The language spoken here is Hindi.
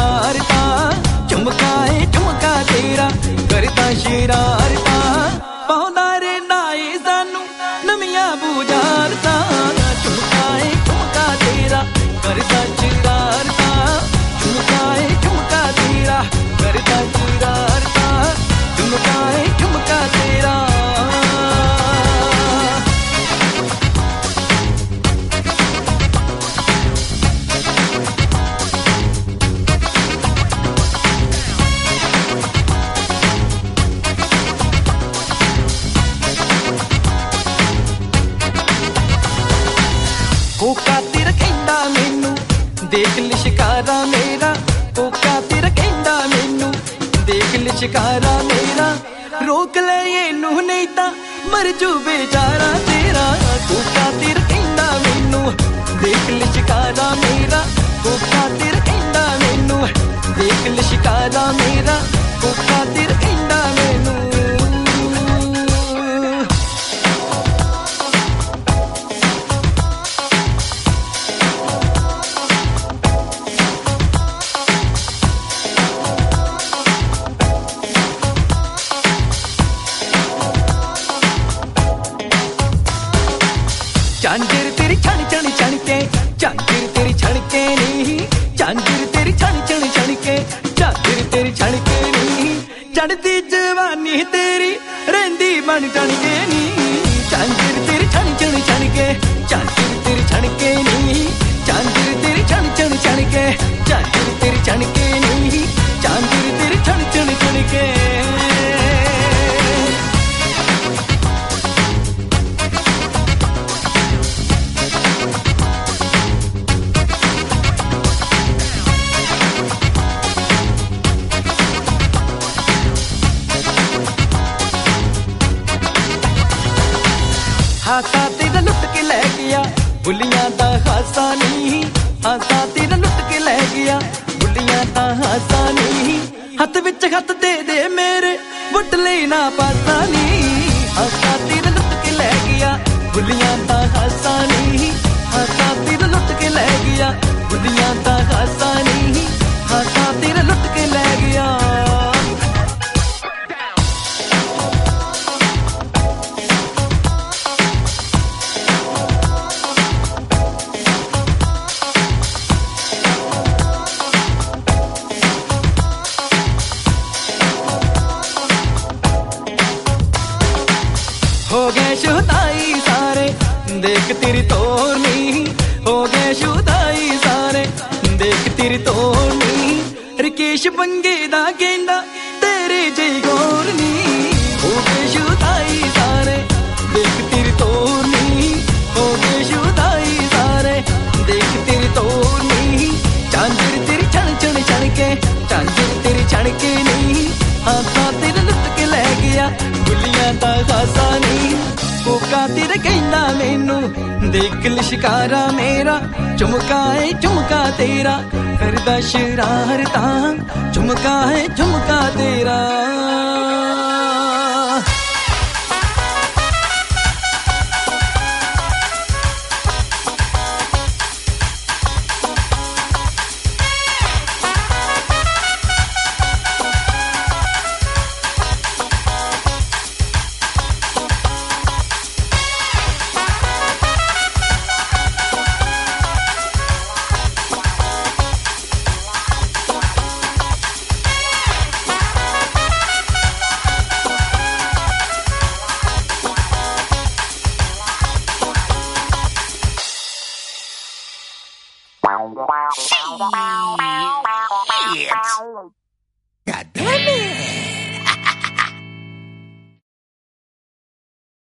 शरारता झुमकाए झुमका तेरा करदा शरारता पाउंदा रे नाए सानू नवियां बुझारता झुमकाए झुमका तेरा करदा शरारता झुमकाए झुमका तेरा करदा शरारता झुमकाए झुमका तेरा कोका तेरा कहंदा मैनू देख लिशकारा मेरा कोका तेरा कहंदा मैनू देख लिशकारा मेरा रोक ले इनू नहीं तां मर जू बेचारा तेरा कोका तेरा कहंदा मैनू देख लिशकारा मेरा कोका तेरा कहंदा मैनू देख लिशकारा मेरा कोका तेरा कहंदा मैनू झांझर तेरी छण छण छण के झांझर तेरी छण के नहीं झांझर तेरी छण छण छण के झांझर तेरी छण के नहीं चढ़ती जवानी तेरी रहिंदी बन टण के नहीं झांझर तेरी छण छण छण के झांझर तेरी छण के नहीं झांझर तेरी छण छण छण के झांझर तेरी छण के नहीं झांझर तेरी छण छण छण के हासा तेरा लुट के लै गया बुलियां दा हासा नहीं हासा तेरा लुट के लै गया बुलियां दा हासा नहीं हथ विच हथ दे मेरे बुट लेना पासा नहीं हासा तेरा लुट के लै गया बुलियां दा हासा नहीं हासा तेरा लुट के लै गया बुलियां दा हासा नहीं हासा तेरा लुट के लै गया हो गए शुदाई सारे देख तेरी तोर नहीं हो गए शुदाई सारे देख तेरी तोर नहीं रिकेश बंगे दा कहंदा तेरे जई गौर नहीं हो गए शुदाई सारे देख तेरी तोर नहीं हो गए शुदाई सारे देख तेरी तोर नहीं झांझर तेरी छण छण छण के झांझर तेरी छण के नहीं हाथा तेरा लुट के लै गया बुलियां दा खासा नहीं कोका तेरा कहंदा मैनू देख लिशकारा मेरा झुमकाए झुमका तेरा करदा शरारता झुमकाए झुमका तेरा Shit.